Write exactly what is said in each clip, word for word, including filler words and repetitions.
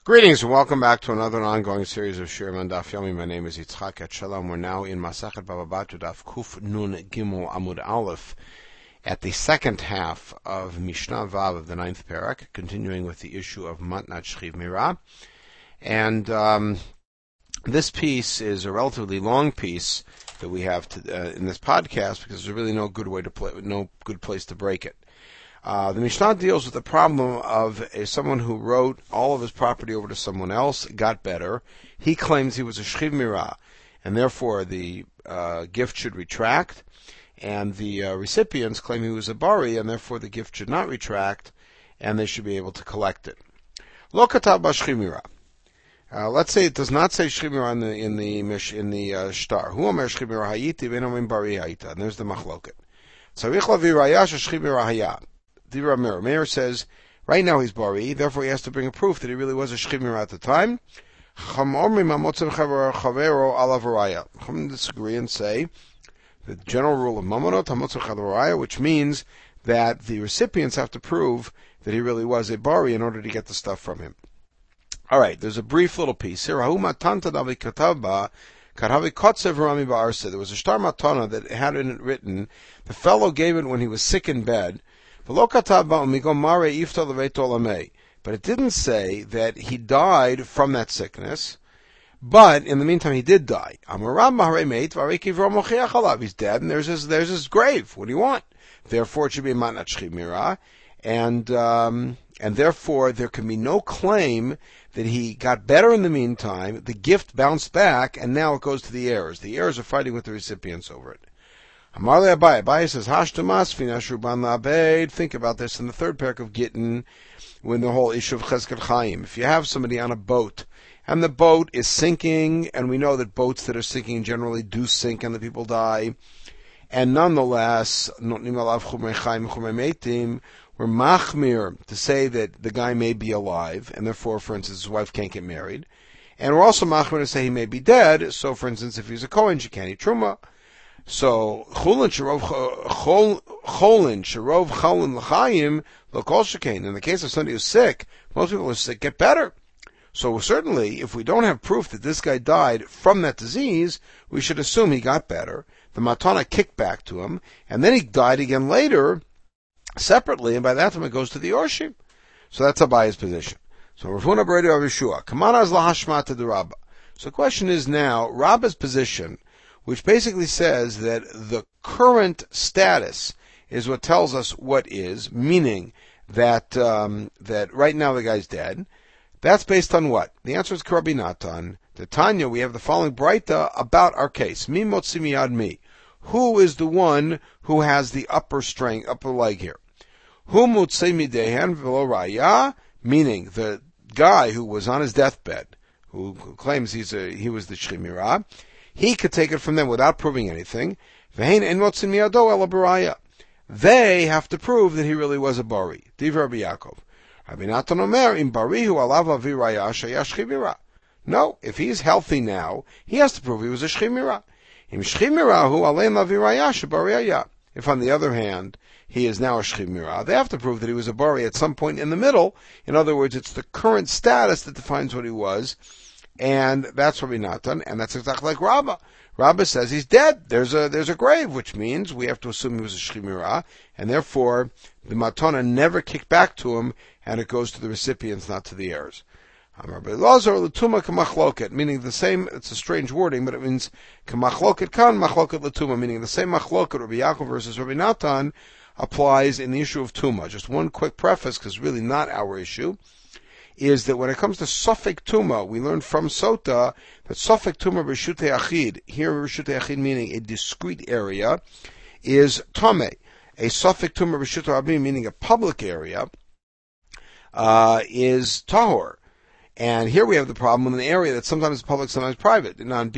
Greetings and welcome back to another ongoing series of Shirim on Daf Yomi. My name is Yitzchak Etshalom. We're now in Masachet Baba Batra Daf Kuf Nun Gimel Amud Aleph at the second half of Mishnah Vav of the ninth parak, continuing with the issue of Matnat Shchiv Mirah. And um, this piece is a relatively long piece that we have to, uh, in this podcast because there's really no good way to play, no good place to break it. Uh, the Mishnah deals with the problem of a, someone who wrote all of his property over to someone else, got better. He claims he was a Shchiv Mirah, and therefore the uh, gift should retract, and the uh, recipients claim he was a Bari, and therefore the gift should not retract, and they should be able to collect it. Lo katav ba Shchiv Mirah. Uh, let's say it does not say Shchiv Mirah in the in the mish, in the uh, shtar. Hu omer Shchiv Mirah hayiti v'en Bari hayita, and there's the machloket. Tzarich lavi raya sh'Shchiv Mirah haya. Divra Meir. Meir says, right now he's Bari, therefore he has to bring a proof that he really was a Shchiv Mirah at the time. Chum disagree and say the general rule of Mamonot, Hamotzav Chavaraya, which means that the recipients have to prove that he really was a Bari in order to get the stuff from him. Alright, there's a brief little piece here. There was a Shtar Matana that had it written, the fellow gave it when he was sick in bed, but it didn't say that he died from that sickness, but in the meantime he did die. He's dead, and there's his, there's his grave. What do you want? Therefore it should be a Matnat Shchiv Mirah, and, um, and therefore there can be no claim that he got better in the meantime, the gift bounced back, and now it goes to the heirs. The heirs are fighting with the recipients over it. Amarle Abaye. Abaye says, Hashtamas finashruban la'abed. Think about this in the third parak of Gittin, when the whole issue of Cheskel Chaim. If you have somebody on a boat, and the boat is sinking, and we know that boats that are sinking generally do sink and the people die, and nonetheless, we're machmir to say that the guy may be alive, and therefore, for instance, his wife can't get married. And we're also machmir to say he may be dead, so for instance, if he's a Kohen, she can't eat Truma. So cholin sharov cholin sharov cholin l'chaim l'kol shekain. In the case of somebody who's sick, most people who are sick get better. So certainly, if we don't have proof that this guy died from that disease, we should assume he got better. The matana kicked back to him, and then he died again later, separately, and by that time it goes to the Orshim. So that's Abaye's position. So Rav Huna bar Yeshua, Kamanaz lahashmata de Rabba. So the question is now, Rabba's position, which basically says that the current status is what tells us what is, meaning that um, that right now the guy's dead. That's based on what? The answer is K'Rabbi Natan. The Tanya, we have the following Braita about our case. Mi motzi miyad mi. Who is the one who has the upper strength, upper leg here? Hu motzi midehen v'lo raya, meaning the guy who was on his deathbed, who claims he's a, he was the Shchiv Mirah, he could take it from them without proving anything. They have to prove that he really was a Bari. Divrei Rabbi Yaakov. Rabbi Natan Omer, im barihu alav avi raya shaya Shchiv Mirah. No, if he's healthy now, he has to prove he was a Shchiv Mirah. Im Shchiv Mirahu alein avi raya shebariyah. If on the other hand, he is now a Shchiv Mirah, they have to prove that he was a Bari at some point in the middle. In other words, it's the current status that defines what he was. And that's Rabbi Natan, and that's exactly like Rabbah. Rabbah says he's dead. There's a there's a grave, which means we have to assume he was a Shchiv Mirah, and therefore the matana never kicked back to him, and it goes to the recipients, not to the heirs. Rabbi Elazar l'tuma k'machloket, meaning the same. It's a strange wording, but it means k'machloket kan machloket l'tuma, meaning the same machloket Rabbi Yaakov versus Rabbi Natan applies in the issue of tuma. Just one quick preface, because really not our issue, is that when it comes to Sofek Tuma, we learn from Sota that Sofek Tuma Reshutei Achid, here Reshutei Achid meaning a discrete area, is Tome. A Sofek Tuma Reshutei Rabim, meaning a public area, uh, is Tahor. And here we have the problem in an area that's sometimes public, sometimes private. You have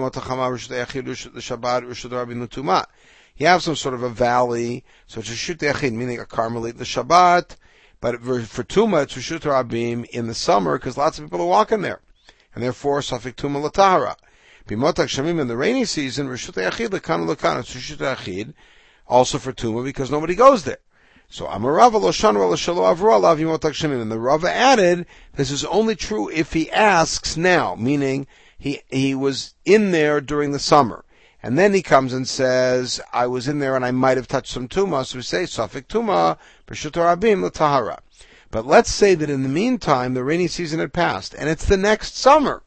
some sort of a valley, so it's Reshutei Achid, meaning a Carmelite, the Shabbat. But for Tuma, it's Reshut Rabim in the summer, because lots of people are walking there. And therefore, Safik Tuma Latahara. Bimotak Shamim in the rainy season, Reshut Achid Lakan Lakan, it's Reshut Achid, also for Tuma, because nobody goes there. So Amarava lo shanra lo shalo avro alav yimot hakshemim. And the Rava added, this is only true if he asks now, meaning he he was in there during the summer. And then he comes and says, I was in there and I might have touched some tuma, so we say, Safik tuma, b'shut rabim l'tahara. But let's say that in the meantime, the rainy season had passed, and it's the next summer.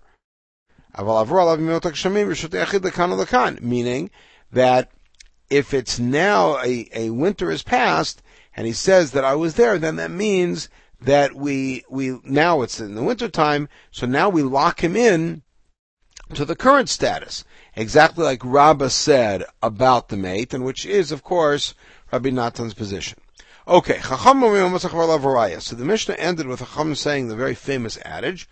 Meaning that if it's now a, a winter has passed, and he says that I was there, then that means that we, we, now it's in the winter time, so now we lock him in to the current status. Exactly like Rabbah said about the mate, and which is, of course, Rabbi Natan's position. Okay, so the Mishnah ended with Chacham saying the very famous adage,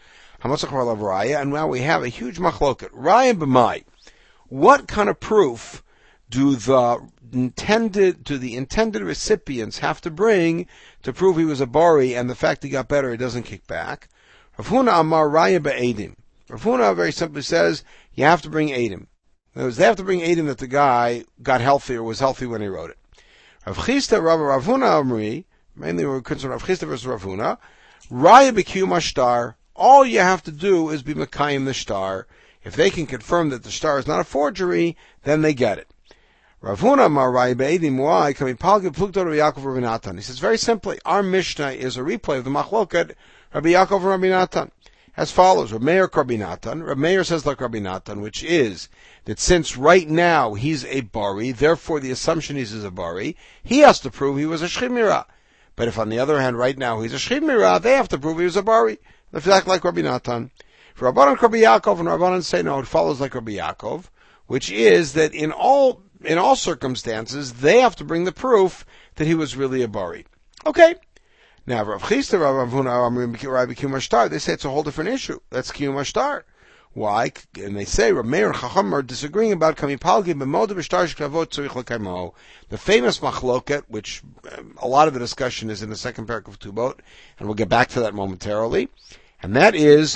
and now we have a huge machloket. Raya b'mai. What kind of proof do the intended, do the intended recipients have to bring to prove he was a bari, and the fact he got better, he doesn't kick back? Rav Huna Amar Raya b'edim. Rav Huna very simply says, you have to bring edim. In other words, they have to bring edim that the guy got healthy or was healthy when he wrote it. Rav Chisda, Rav Rav Huna Amri, mainly we're concerned Rav Chisda versus Rav Huna, Raya b'kiyum ashtar. All you have to do is be Mekayim the star. If they can confirm that the star is not a forgery, then they get it. Rav Huna Amar Raya b'edim, why? Kami palge plukto Rabbi Yaakov Rabbi Natan. He says very simply, our Mishnah is a replay of the machloket Rabbi Yaakov and Rabbi Natan. As follows, Reb Meir Rabbi Natan. Reb Meir says like Rabbi Natan, which is that since right now he's a bari, therefore the assumption is he's a bari, he has to prove he was a shchimira. But if on the other hand right now he's a shchimira, they have to prove he was a bari. In fact, like Rabbi Natan. For Rabbanan Rabbi Yaakov and Rabbanan say no, it follows like Rabbi Yaakov, which is that in all in all circumstances they have to bring the proof that he was really a bari. Okay. Now, Rav Chisda, Rav Huna, Rabbi Kiyum Ashtar, they say it's a whole different issue. That's Kiyum Ashtar. Why? And they say, Rav Meir and Chacham are disagreeing about Kami Palgi b'moda b'shtar sheklavot tzorich l'kaimo. The famous machloket, which um, a lot of the discussion is in the second parak of Tubot, and we'll get back to that momentarily. And that is,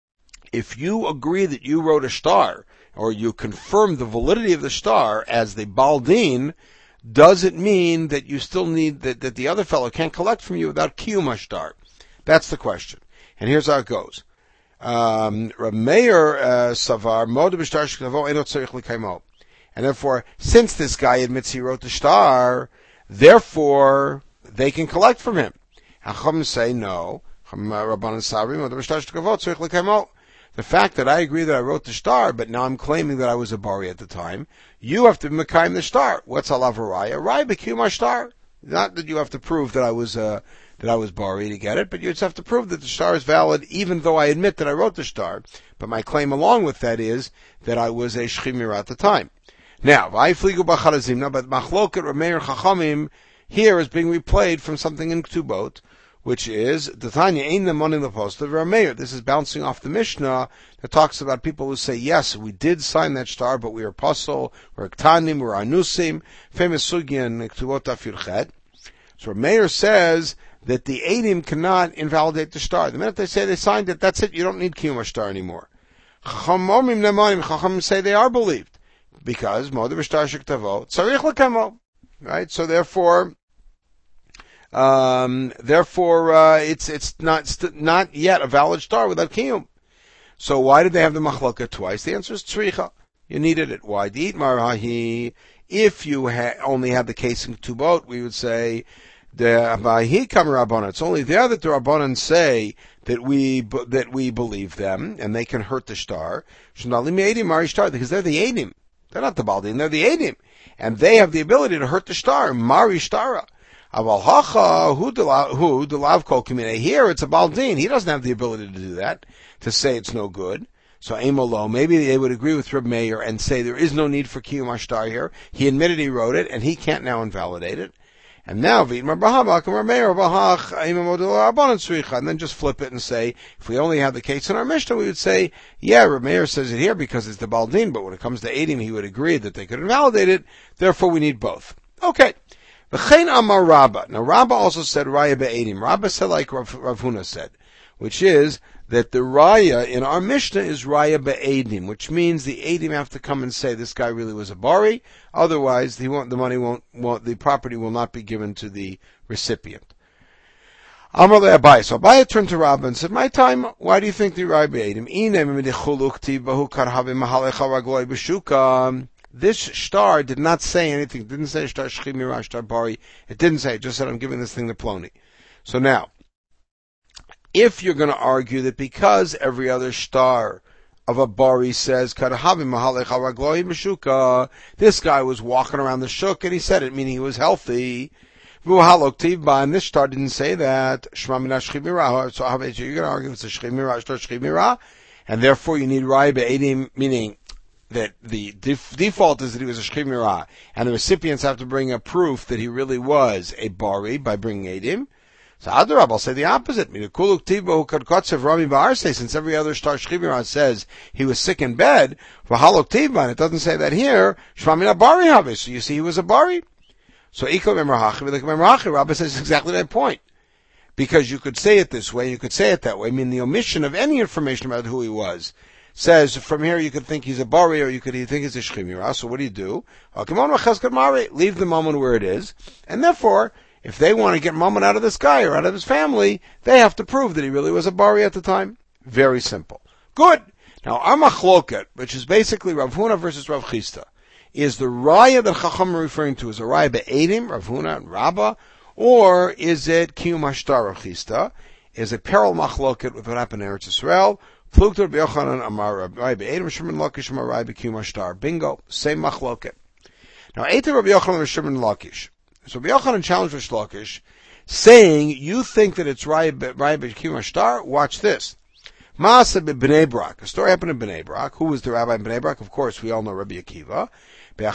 if you agree that you wrote a star, or you confirm the validity of the star as the Baldin, does it mean that you still need, that, that the other fellow can't collect from you without kiyum ashtar? That's the question. And here's how it goes. Um, Rav Meir Savar, Moda b'shtar sheklavot eno tzorich l'kaimo. And therefore, since this guy admits he wrote the star, therefore, they can collect from him. Chacham say, no. Rabbanan Sabri, Moda b'shtar sheklavot tzorich l'kaimo. The fact that I agree that I wrote the star, but now I'm claiming that I was a bari at the time, you have to mekayim the star. What's alav raya? Raya b'kiyum star. Not that you have to prove that I was uh, that I was bari to get it, but you just have to prove that the star is valid, even though I admit that I wrote the star. But my claim along with that is that I was a shchimira at the time. Now, v'ayfligu b'charazimna, but machloket Rameir Chachamim here is being replayed from something in Ktubot, which is the Tanya ain't the money in the post of Rameir. This is bouncing off the Mishnah that talks about people who say, yes, we did sign that star, but we are pasul, we're ktanim, we're anusim, famous sugya in Ktubot Afirchet. So Rameir says that the Eidim cannot invalidate the star. The minute they say they signed it, that's it, you don't need Kiyum star anymore. Chachamomim nemanim, Chachamim say they are believed, because Moda b'shtar shektavo, tzarich l'kamo. Right? So therefore, Um, therefore, uh, it's, it's not, st- not yet a valid star without kiyum. So why did they have the machlokah twice? The answer is tzricha. You needed it. Why? Diit marahi. If you ha- only had the case in Tubot, we would say, the Vahi kam Rabbanan. It's only there that the Rabbanan say that we, that we believe them, and they can hurt the star. Shnalim Eidim Mari Star, because they're the Eidim. They're not the Baldin, they're the Eidim. And they have the ability to hurt the star. Mari Stara. Aval hacha who who delav kol kamina. Here it's a baldin. He doesn't have the ability to do that, to say it's no good. So Amolo, maybe they would agree with Reb Meir and say there is no need for kiyum ashtar here. He admitted he wrote it, and he can't now invalidate it. And now v'imar b'habak Reb Meir b'hach imamodel rabbanon tzricha, and then just flip it and say, if we only have the case in our Mishnah, we would say, yeah, Reb Meir says it here because it's the baldin, but when it comes to Eidim, he would agree that they could invalidate it. Therefore, we need both. Okay. V'chein amar Rabba. Now Rabba also said Raya be'edim. Rabba said like Rav, Rav Huna said, which is that the Raya in our Mishnah is Raya be'edim, which means the Eidim have to come and say this guy really was a bari. Otherwise, he won't, the money won't, won't, the property will not be given to the recipient. Amar le Abai. So Abai turned to Rabba and said, my time, why do you think the Rai be'edim? This star did not say anything. It didn't say star shchimira, star bari. It didn't say. It just said, I'm giving this thing to Ploni. So now, if you're going to argue that because every other star of a bari says, this guy was walking around the shuk and he said it, meaning he was healthy. And this star didn't say that. So you're going to argue it's a shchimira, star shchimira, and therefore you need rai be'edim, meaning that the def- default is that he was a shchimira, and the recipients have to bring a proof that he really was a bari by bringing edim. So Adarab, I'll say the opposite. Since every other star shchimira says he was sick in bed, and it doesn't say that here, so you see he was a bari. So Rabbi says exactly that point. Because you could say it this way, you could say it that way. I mean, the omission of any information about who he was says from here you could think he's a bari or you could think he's a shchimira. So what do you do? Leave the moment where it is. And therefore, if they want to get moment out of this guy or out of his family, they have to prove that he really was a bari at the time. Very simple. Good. Now, our machloket, which is basically Rav Huna versus Rav Chisda, is the raya that Chacham are referring to as a raya be'edim, Rav Huna and Rabba, or is it kiyum hashtar Rav Chisda? Is a peril machloket with what happened in Eretz Yisrael? Plukter b'yochanan amar raya be'edim, Shimon Lakish amar raya be'kiyum hashtar. Bingo, same machloket. Now, Eiter Rabbi Yochanan and Shimon Lakish. So Rabbi Yochanan challenged Rish Lakish, saying, you think that it's raya be'kiyum hashtar? Watch this. Maaseh b'Bnei Brak. A story happened in Bnei Brak. Who was the rabbi in Bnei Brak? Of course, we all know Rabbi Akiva. There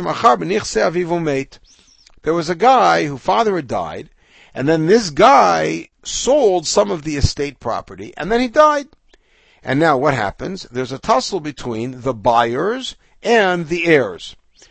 was a guy whose father had died, and then this guy sold some of the estate property, and then he died. And now what happens? There's a tussle between the buyers and the heirs.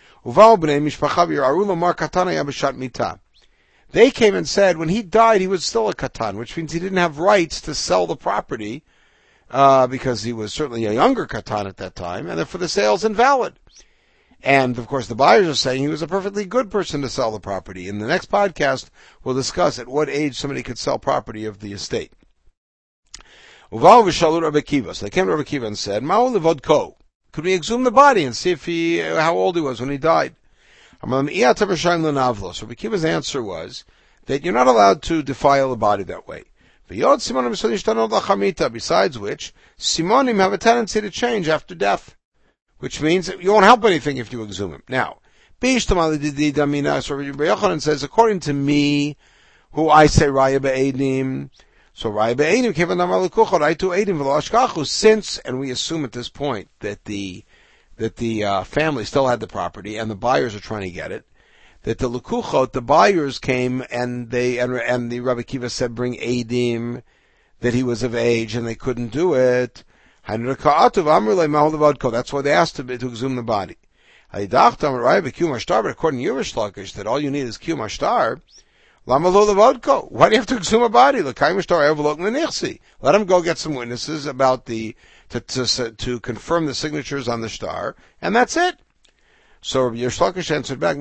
They came and said when he died he was still a katan, which means he didn't have rights to sell the property, uh, because he was certainly a younger katan at that time, and therefore the sale's invalid. And, of course, the buyers are saying he was a perfectly good person to sell the property. In the next podcast, we'll discuss at what age somebody could sell property of the estate. So they came to Rabbi Akiva and said, could we exhume the body and see if he, how old he was when he died? So Rabbi Akiva's answer was that you're not allowed to defile the body that way. Besides which, simonim have a tendency to change after death. Which means you won't help anything if you exhume him. Now, so Rabbi Yochanan says, according to me, who I say Raya Be'edim, so Raya Be'edim, Kevan Amar L'kuchot, I to Edim V'lo Ashkachu, since, and we assume at this point that the, that the, uh, family still had the property and the buyers are trying to get it, that the L'kuchot, the buyers came and they, and, and the Rabbi Akiva said bring Edim, that he was of age and they couldn't do it. That's why they asked him to exhume the body. But according to Yerush Lakish, that all you need is kiyum hashtar. Why do you have to exhume a body? Let him go get some witnesses about the to to, to confirm the signatures on the star, and that's it. So Yerush Lakish answered back,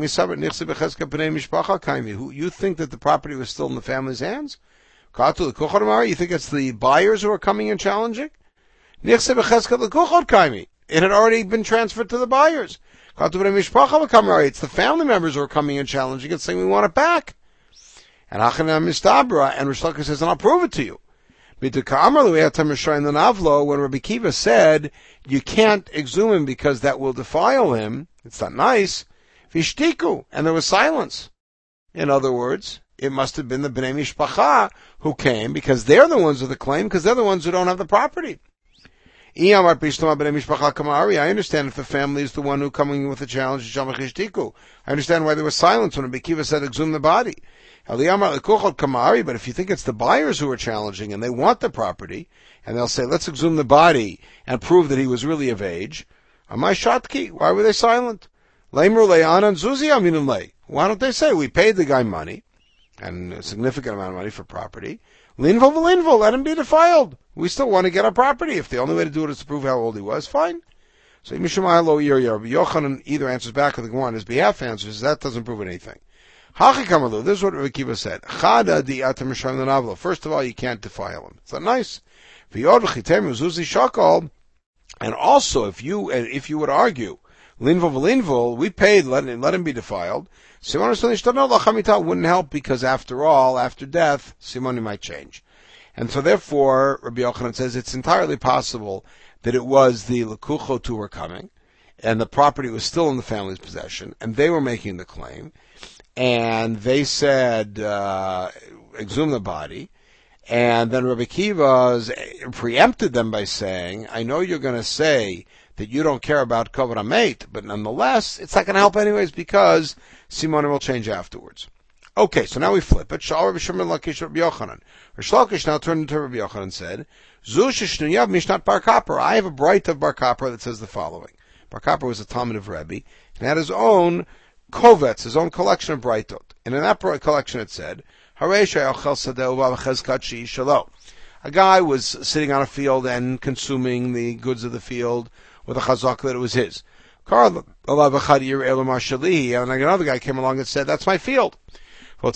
you think that the property was still in the family's hands? You think it's the buyers who are coming and challenging? It had already been transferred to the buyers. It's the family members who are coming and challenging it, saying we want it back. And Mistabra, and Rish Lakish says, and I'll prove it to you. When Rabbi Akiva said, you can't exhume him because that will defile him, it's not nice, Vishtiku, and there was silence. In other words, it must have been the Bnei Mishpacha who came, because they're the ones with the claim, because they're the ones who don't have the property. I understand if the family is the one who coming with the challenge. I understand why there was silence when Rabbi Akiva said exhume the body. But if you think it's the buyers who are challenging and they want the property, and they'll say let's exhume the body and prove that he was really of age, why were they silent? Why don't they say we paid the guy money and a significant amount of money for property? Linvol v'linvol, let him be defiled. We still want to get our property. If the only way to do it is to prove how old he was, fine. So Mishumai lo Rabbi Yochanan either answers back or the Gemara on his behalf answers, that doesn't prove anything. Hachikamalu, this is what Rabbi Akiva said. Chada di atam rishon l'navlo. First of all, you can't defile him. Is that nice? V'yod v'chitem uzuzi shakal. And also, if you if you would argue, linvol v'linvol, we paid, let him, let him be defiled. Simon wouldn't help because after all, after death, Simoni might change. And so therefore, Rabbi Yochanan says it's entirely possible that it was the Lekuchot who were coming, and the property was still in the family's possession, and they were making the claim, and they said, uh, exhume the body, and then Rabbi Akiva preempted them by saying, I know you're going to say that you don't care about Kavod HaMeit, but nonetheless, it's not going to help anyways because Simon will change afterwards. Okay, so now we flip it. Sha'ar Rabbi Shimon Lakish Rabbi Yochanan. Rish Lakish now turned into Rabbi Yochanan and said, Zu sheshnuyav mishnat Bar Kapra. I have a bright of Bar Kapra that says the following. Bar Kapra was a Talmud of Rebbe, and had his own kovetz, his own collection of brightot. And in that collection it said, a guy was sitting on a field and consuming the goods of the field with a chazak that it was his. And another guy came along and said, that's my field. And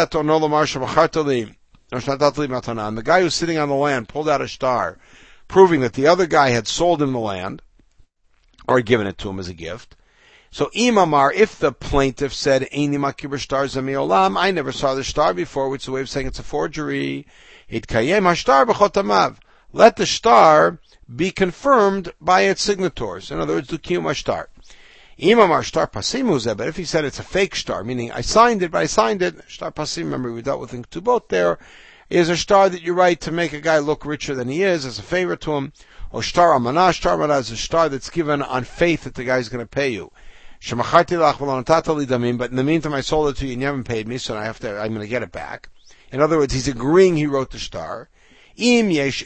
the guy who's sitting on the land pulled out a star, proving that the other guy had sold him the land, or given it to him as a gift. So Imamar, if the plaintiff said, Eini makir b'shtar zemi olam, I never saw the star before, which is a way of saying it's a forgery. It kayem hashtar b'chotamav. Let the star be confirmed by its signatories. In other words, dukiyum hashtar. Imamar shtar pasim uzeh, but if he said it's a fake star, meaning I signed it, but I signed it, shtar pasim, remember we dealt with in Ketubot there, is a star that you write to make a guy look richer than he is, as a favor to him. Or shtar amanah, shtar amanah is a star that's given on faith that the guy's going to pay you. But in the meantime, I sold it to you and you haven't paid me, so I have to, I'm going to get it back. In other words, he's agreeing he wrote the star. If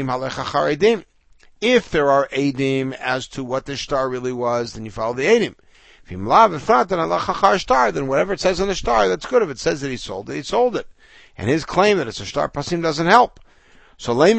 there are edim as to what the star really was, then you follow the edim. Then whatever it says on the star, that's good. If it says that he sold it, he sold it. And his claim that it's a star pasim doesn't help. So it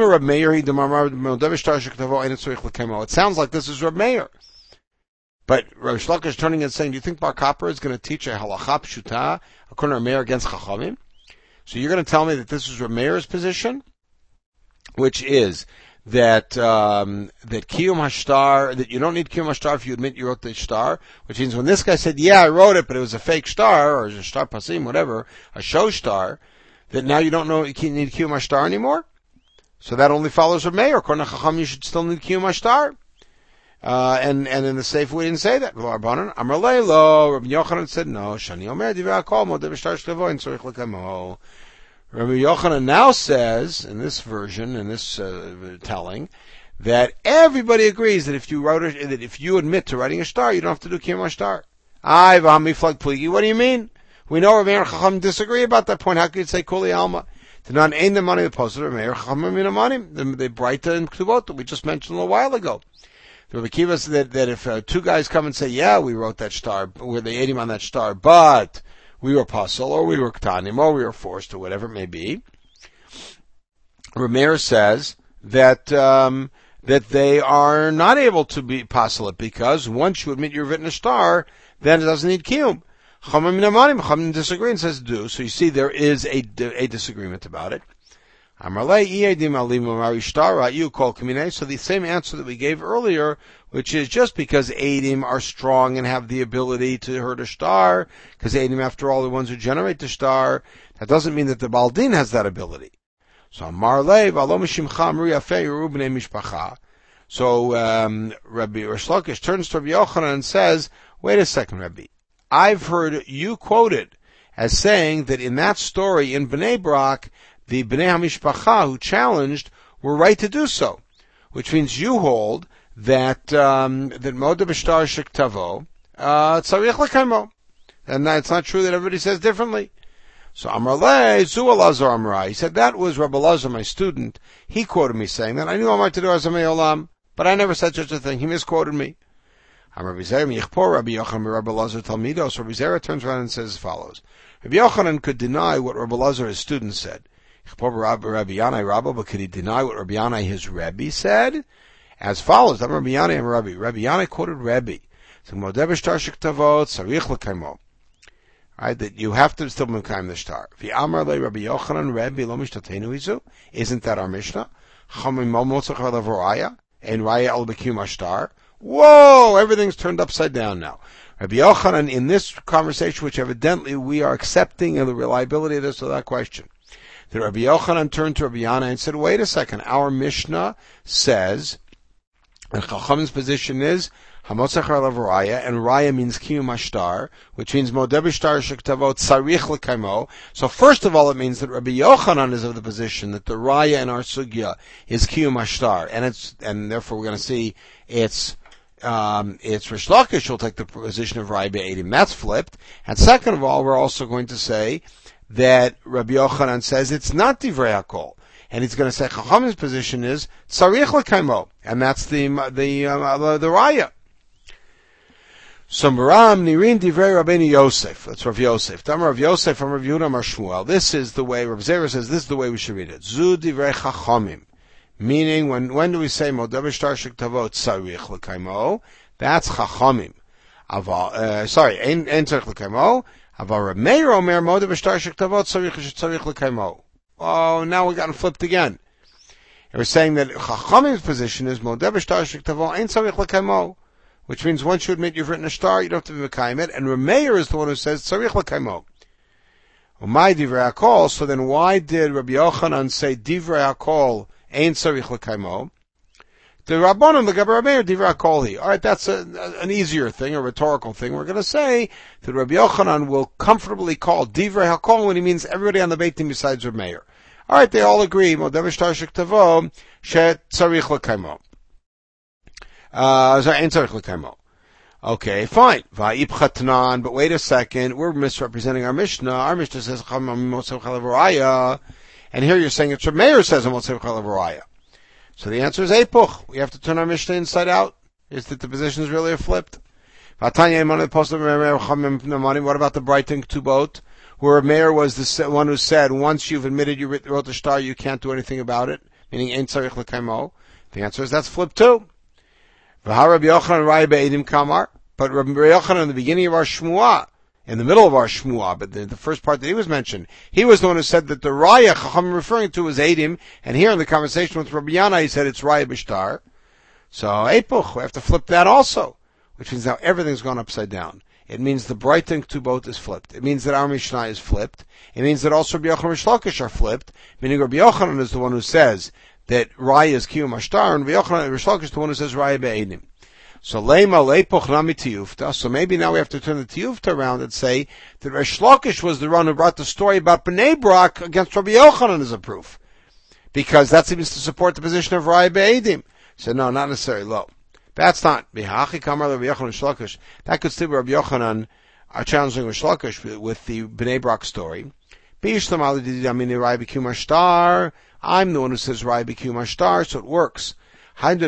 sounds like this is Reb Meir. But Rav Shlaka is turning and saying, do you think Bar Kapra is going to teach a halacha pshuta according to Reb Meir against Chachamim? So you're going to tell me that this is Reb Meir's position, which is that um, that kiyum hashtar, that you don't need kiyum hashtar if you admit you wrote the star, which means when this guy said, yeah, I wrote it, but it was a fake star, or a star pasim, whatever, a show star, that now you don't know you need kiyum hashtar anymore? So that only follows Reb Meir. According to Chacham, you should still need kiyum hashtar. Uh, and, and in the safe we didn't say that. Amar Leilo, Rabbi Yochanan said, no, Shani Omer Divrei HaKol, Modeh B'Shtar Shlevo, and Tzorich L'Kamo. Rabbi Yochanan now says, in this version, in this uh, telling, that everybody agrees that if you wrote a, that if you admit to writing a star, you don't have to do Kiyum HaShtar. Ay, v'hami flag pligi. What do you mean? We know Rabbi Meir Chacham disagree about that point. How could you say Kuli Alma? To not aim the money of the post of Rabbi Meir Chacham in the money, the, the Breita and Ktubot that we just mentioned a little while ago. Rabbi Akiva said that, that if uh, two guys come and say, yeah, we wrote that star, where they ate him on that star, but we were puzzle, or we were ktanim, or we were forced, or whatever it may be, Rabbi Meir says that um, that they are not able to be apostolate because once you admit you've written a star, then it doesn't need kiyum. Chachamim minamanim, Chachamim disagree and says do. So you see there is a, a disagreement about it. So the same answer that we gave earlier, which is just because Eidim are strong and have the ability to hurt a star, because Eidim, after all, are the ones who generate the star, that doesn't mean that the Baldin has that ability. So So um, Rabbi Rish Lakish turns to Rabbi Yochanan and says, wait a second, Rabbi. I've heard you quoted as saying that in that story in Bnei Brak, the Bnei HaMishpacha who challenged were right to do so, which means you hold that um, that Modeh B'Shtar Shektavo Tzarich L'Kaimo, and it's not true that everybody says differently. So Amar Le Zu Elazar Amrai, he said that was Rabbi Elazar, my student. He quoted me saying that I knew I to do Azamei Olam, but I never said such a thing. He misquoted me. Amar Rabbi Zera Michpor Rabbi Yochanan Rabbi Elazar Talmidos. Rabbi Zera turns around and says as follows: Rabbi Yochanan could deny what Rabbi Elazar, his student, said. Rabbi Yanai Rabbi, but could he deny what Rabbi Yanai, his Rebbe, said? As follows: Rabbi Yanai and Rabbi. Rabbi Yanai quoted Rebbe. So Modeh B'Shtar Shektavot Tzarich L'Kaimo. Right, that you have to still mekayim the shtar. V'amar le Rabbi Yochanan Rebbe lo mishtatenu izu. Isn't that our Mishnah? Chamim mo motzach alav raya and raya al b'kiyum ashtar. Whoa! Everything's turned upside down now. Rabbi Yochanan, in this conversation, which evidently we are accepting of the reliability of this without question, that Rabbi Yochanan turned to Rabbi Yana and said, wait a second, our Mishnah says, and Chacham's position is, Hamotzach alav raya, and raya means kiyum ashtar, which means modeh b'shtar shektavot tzarich l'kaimo. So first of all, it means that Rabbi Yochanan is of the position that the raya in our sugya is kiyum ashtar, and it's, and therefore we're going to see it's, um, it's Rish Lakish will take the position of raya be'edim. That's flipped. And second of all, we're also going to say that Rabbi Yochanan says it's not divrei hakol. And he's going to say Chacham's position is tzarich l'kaimo, and that's the, the, uh, the, the raya. So Maram Nirin Divrei Rabbeinu Yosef. That's Rav Yosef. Tamar Rav Yosef from Rav Yehuda Mar Shmuel. This is the way Rav Zera says. This is the way we should read it. Zu Divrei Chachamim. Meaning, when when do we say Modeh b'shtar shektavot tzarich l'kaimo? That's Chachamim. Aval, uh, sorry, ein ein tzarich l'kaimo. Aval Rav Meir Omer Modeh b'shtar shektavot tzarich tzarich l'kaimo. Oh, now we got it flipped again. And we're saying that Chachamim's position is Modeh b'shtar shektavot ein tzarich l'kaimo. Which means once you admit you've written a star, you don't have to be mekayim it. And Rameir is the one who says tzarich l'kaimo. Umay divrei hakol. So then, why did Rabbi Yochanan say divrei hakol ain't tzarich l'kaimo? The Rabbanon, the Gaber Rameir, divrei hakol he. All right, that's a, an easier thing, a rhetorical thing. We're going to say that Rabbi Yochanan will comfortably call divrei hakol when he means everybody on the Beit Din besides Rameir. All right, they all agree. Modeh b'shtar shektavo she tzarich l'kaimo. Uh, okay, fine. But wait a second, we're misrepresenting our Mishnah. Our Mishnah says, and here you're saying it's Rav Meir says, so the answer is Epuch. We have to turn our Mishnah inside out. Is that the positions really are flipped? What about the Brighton Ketubot, where Rav Meir was the one who said, once you've admitted you wrote the star, you can't do anything about it, meaning Ein Tzarich L'Kaimo? The answer is that's flipped too. Rabbi Yochanan Raya be'edim kamar, but Rabbi Yochanan in the beginning of our Shmuah, in the middle of our Shmuah, but the, the first part that he was mentioned, he was the one who said that the Raya Chacham referring to was Edim, and here in the conversation with Rabbi Yana, he said it's Raya b'shtar. So Epuch, we have to flip that also, which means now everything's gone upside down. It means the Brighton Ketubot is flipped. It means that our Mishnah is flipped. It means that also Rabbi Yochanan and Rish Lakish are flipped, meaning Rabbi Yochanan is the one who says that Raya is Kiyum Ashtar, and Rabbi Yochanan and Rish Lakish is the one who says Raya be'edim. So Leima Leipoch Nami Tiyufta. So maybe now we have to turn the Tiyufta around and say that Rish Lakish was the one who brought the story about Bnei Brak against Rabbi Yochanan as a proof, because that seems to support the position of Raya be'edim. So no, not necessarily. Low. That's not Bihachi Kamar Rabbi Yochanan Rish Lakish. That could still be Rabbi Yochanan are challenging Rish Lakish with the Bnei Brak story. I'm the one who says Raya b'kiyum ashtar, so it works. Now I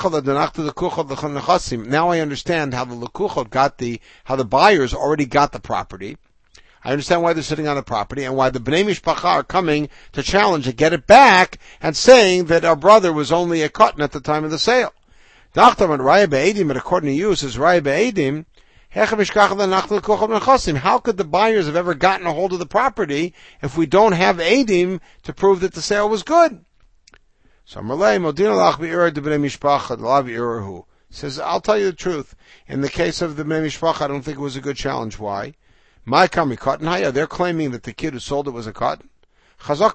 understand how the lekuchot got the, how the buyers already got the property. I understand why they're sitting on the property and why the Bnei Mishpacha are coming to challenge and get it back and saying that our brother was only a cotton at the time of the sale. Dachtam and Raya be'edim, and according to you, says Raya be'edim. How could the buyers have ever gotten a hold of the property if we don't have Eidim to prove that the sale was good? So says, I'll tell you the truth. In the case of the Bnei Mishpacha, I don't think it was a good challenge. Why? My kami cotton haya. They're claiming that the kid who sold it was a cotton. We have a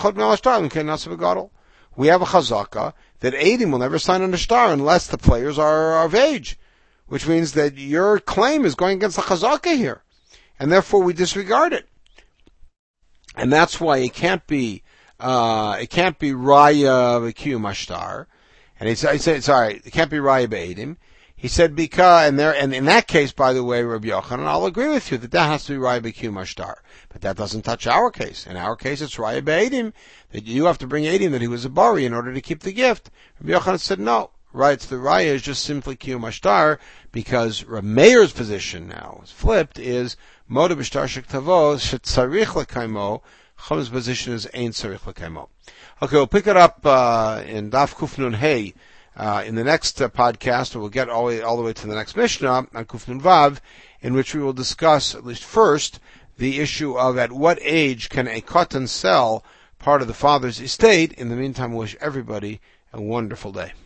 chazaka that Eidim will never sign on a star unless the players are of age. Which means that your claim is going against the chazaka here. And therefore we disregard it. And that's why it can't be, uh, it can't be Raya b'kiyum ashtar. And he said, sorry, it can't be Raya be'edim. He said because, and there, and in that case, by the way, Rabbi Yochanan, I'll agree with you that that has to be Raya b'kiyum ashtar. But that doesn't touch our case. In our case, it's Raya be'edim, that you have to bring Eidim that he was a bari in order to keep the gift. Rabbi Yochanan said no. Right, so the Raya is just simply Kiyum Ashtar, because Rameir's position now is flipped, is Modeh b'shtar shektavo shetzarich l'kaimo. Chum's position is Ein tzarich l'kaimo. Okay, we'll pick it up uh, in Daf Kuf Nun Hey Uh, in the next uh, podcast, we'll get all the, way, all the way to the next Mishnah, on Kuf Nun Vav, in which we will discuss, at least first, the issue of at what age can a katan sell part of the father's estate. In the meantime, I wish everybody a wonderful day.